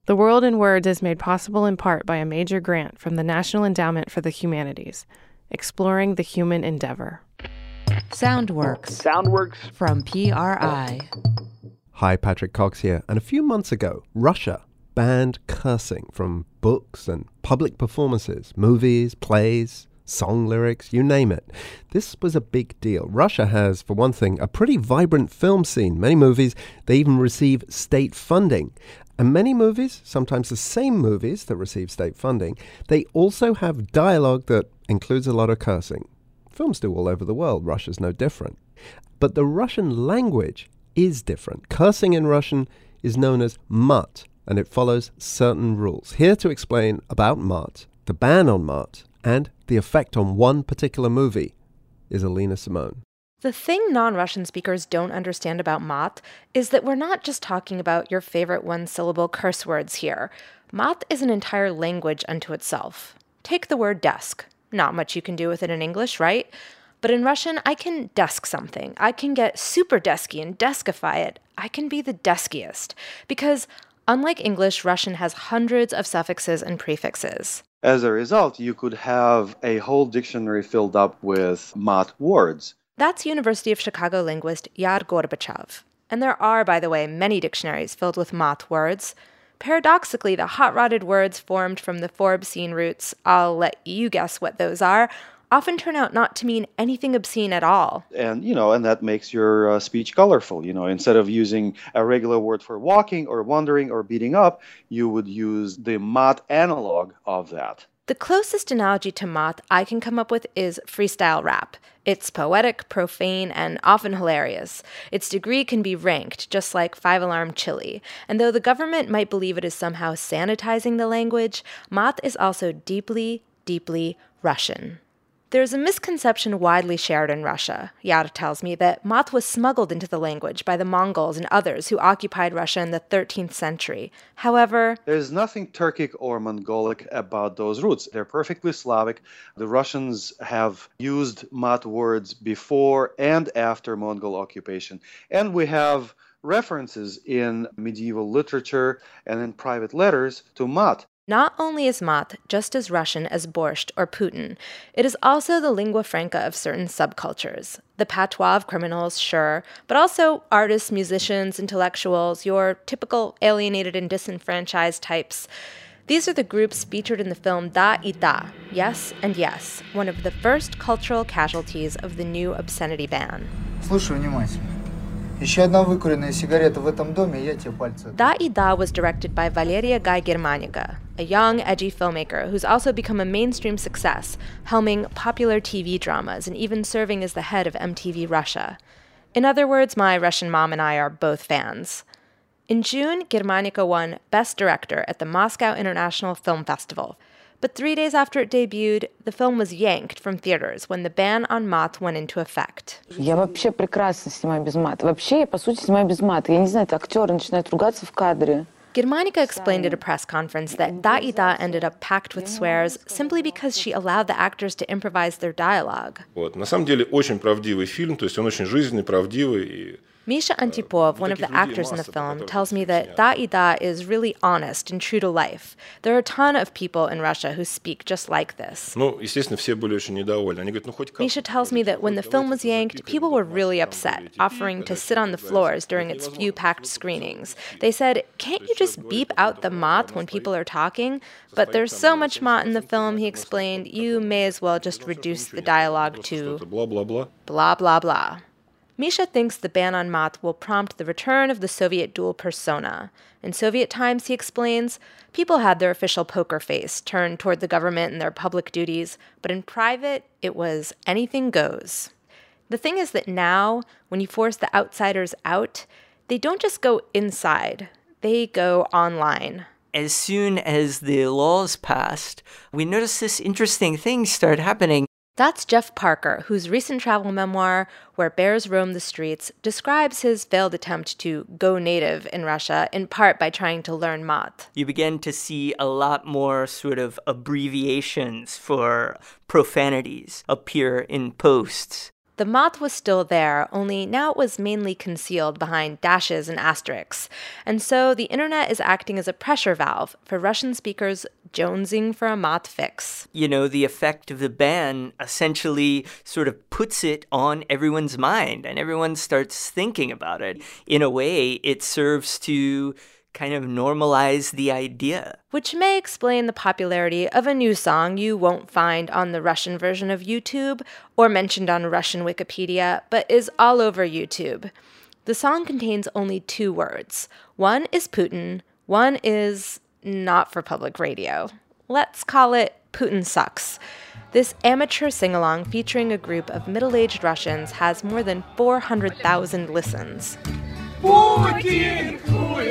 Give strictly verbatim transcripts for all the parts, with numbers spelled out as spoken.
The World in Words is made possible in part by a major grant from the National Endowment for the Humanities, exploring the human endeavor. Soundworks. Soundworks. From P R I. Hi, Patrick Cox here. And a few months ago, Russia banned cursing from books and public performances, movies, plays, song lyrics, you name it. This was a big deal. Russia has, for one thing, a pretty vibrant film scene. Many movies, they even receive state funding. And many movies, sometimes the same movies that receive state funding, they also have dialogue that includes a lot of cursing. Films do all over the world. Russia's no different. But the Russian language is different. Cursing in Russian is known as mat, and it follows certain rules. Here to explain about mat, the ban on mat, and the effect on one particular movie is Alina Simone. The thing non-Russian speakers don't understand about mat is that we're not just talking about your favorite one-syllable curse words here. Mat is an entire language unto itself. Take the word desk. Not much you can do with it in English, right? But in Russian, I can desk something. I can get super desky and deskify it. I can be the deskiest. Because unlike English, Russian has hundreds of suffixes and prefixes. As a result, you could have a whole dictionary filled up with mat words. That's University of Chicago linguist Yar Gorbachev. And there are, by the way, many dictionaries filled with mat words. Paradoxically, the hot-rodded words formed from the four obscene roots, I'll let you guess what those are, often turn out not to mean anything obscene at all. And, you know, and that makes your uh, speech colorful. You know, instead of using a regular word for walking or wandering or beating up, you would use the mat analog of that. The closest analogy to mat I can come up with is freestyle rap. It's poetic, profane, and often hilarious. Its degree can be ranked, just like five-alarm chili. And though the government might believe it is somehow sanitizing the language, mat is also deeply, deeply Russian. There's a misconception widely shared in Russia, Yara tells me, that mat was smuggled into the language by the Mongols and others who occupied Russia in the thirteenth century. However, there's nothing Turkic or Mongolic about those roots. They're perfectly Slavic. The Russians have used mat words before and after Mongol occupation. And we have references in medieval literature and in private letters to mat. Not only is mat just as Russian as borscht or Putin, it is also the lingua franca of certain subcultures. The patois of criminals, sure, but also artists, musicians, intellectuals, your typical alienated and disenfranchised types. These are the groups featured in the film Da и Da, Yes and Yes, one of the first cultural casualties of the new obscenity ban. Слушай внимательно. Еще одна выкуренная сигарета в этом доме, я тебе пальцы. Da и Da was directed by Valeria Guy Germanica, a young, edgy filmmaker who's also become a mainstream success, helming popular T V dramas and even serving as the head of M T V Russia. In other words, my Russian mom and I are both fans. In June, Germanica won Best Director at the Moscow International Film Festival. But three days after it debuted, the film was yanked from theaters when the ban on mat went into effect. Я вообще прекрасно снимаю без мата. Вообще, я, по сути, снимаю без мата. Я не знаю, актеры начинают ругаться в кадре. Germanica explained at a press conference that Da и Da ended up packed with swears simply because she allowed the actors to improvise their dialogue. Вот. На самом деле, очень правдивый фильм, то есть он очень жизненный, правдивый и Misha Antipov, one of the actors in the film, tells me that Da и Da is really honest and true to life. There are a ton of people in Russia who speak just like this. Ну, естественно, все были очень недовольны. Они говорят, ну хоть как. Misha tells me that when the film was yanked, people were really upset, offering to sit on the floors during its few packed screenings. They said, can't you just beep out the mat when people are talking? But there's so much mat in the film, he explained, you may as well just reduce the dialogue to blah, blah, blah. Blah, blah, blah. Misha thinks the ban on mat will prompt the return of the Soviet dual persona. In Soviet times, he explains, people had their official poker face turned toward the government and their public duties, but in private, it was anything goes. The thing is that now, when you force the outsiders out, they don't just go inside, they go online. As soon as the laws passed, we noticed this interesting thing start happening. That's Jeff Parker, whose recent travel memoir, Where Bears Roam the Streets, describes his failed attempt to go native in Russia, in part by trying to learn mat. You begin to see a lot more sort of abbreviations for profanities appear in posts. The moth was still there, only now it was mainly concealed behind dashes and asterisks. And so the internet is acting as a pressure valve for Russian speakers jonesing for a moth fix. You know, the effect of the ban essentially sort of puts it on everyone's mind, and everyone starts thinking about it. In a way, it serves to kind of normalize the idea. Which may explain the popularity of a new song you won't find on the Russian version of YouTube or mentioned on Russian Wikipedia, but is all over YouTube. The song contains only two words. One is Putin, one is not for public radio. Let's call it Putin Sucks. This amateur sing-along featuring a group of middle-aged Russians has more than four hundred thousand listens. Putin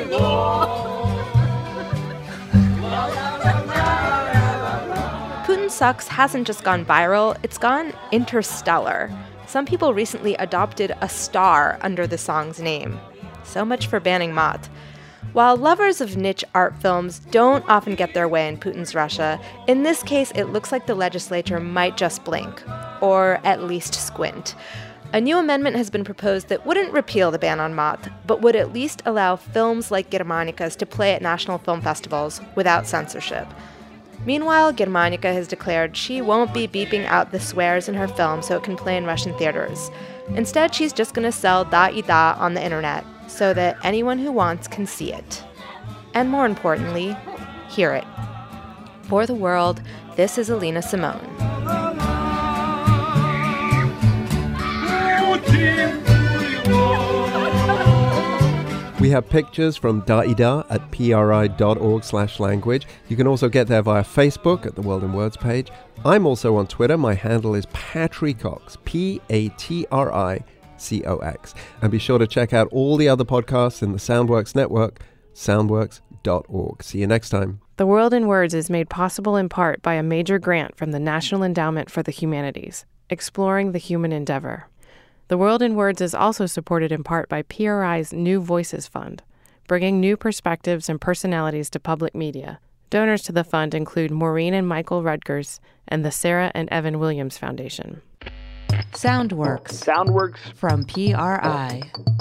Putin Sucks hasn't just gone viral, it's gone interstellar. Some people recently adopted a star under the song's name. So much for banning moth. While lovers of niche art films don't often get their way in Putin's Russia, in this case it looks like the legislature might just blink, or at least squint. A new amendment has been proposed that wouldn't repeal the ban on moth, but would at least allow films like Germanicas to play at national film festivals without censorship. Meanwhile, Germanica has declared she won't be beeping out the swears in her film so it can play in Russian theaters. Instead, she's just going to sell Da I Da on the internet so that anyone who wants can see it. And more importantly, hear it. For the world, this is Alina Simone. We have pictures from Daida at pri.org slash language. You can also get there via Facebook at the World in Words page. I'm also on Twitter. My handle is Patricox, P A T R I C O X. And be sure to check out all the other podcasts in the Soundworks network, soundworks dot org. See you next time. The World in Words is made possible in part by a major grant from the National Endowment for the Humanities, exploring the human endeavor. The World in Words is also supported in part by P R I's New Voices Fund, bringing new perspectives and personalities to public media. Donors to the fund include Maureen and Michael Rutgers and the Sarah and Evan Williams Foundation. Soundworks. Soundworks. From P R I.